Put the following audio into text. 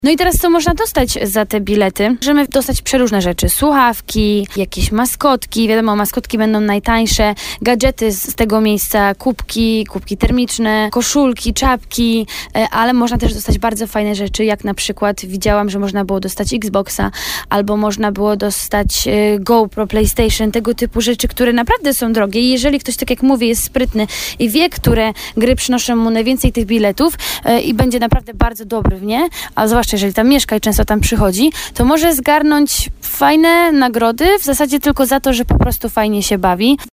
No i teraz co można dostać za te bilety? Możemy dostać przeróżne rzeczy. Słuchawki, jakieś maskotki, wiadomo, maskotki będą najtańsze, gadżety z tego miejsca, kubki termiczne, koszulki, czapki, ale można też dostać bardzo fajne rzeczy, jak na przykład widziałam, że można było dostać Xboxa, albo można było dostać GoPro, PlayStation, tego typu rzeczy, które naprawdę są drogie i jeżeli ktoś, tak jak mówię, jest sprytny i wie, które gry przynoszą mu najwięcej tych biletów i będzie naprawdę bardzo dobry w nie, a zwłaszcza jeżeli tam mieszka i często tam przychodzi, to może zgarnąć fajne nagrody w zasadzie tylko za to, że po prostu fajnie się bawi.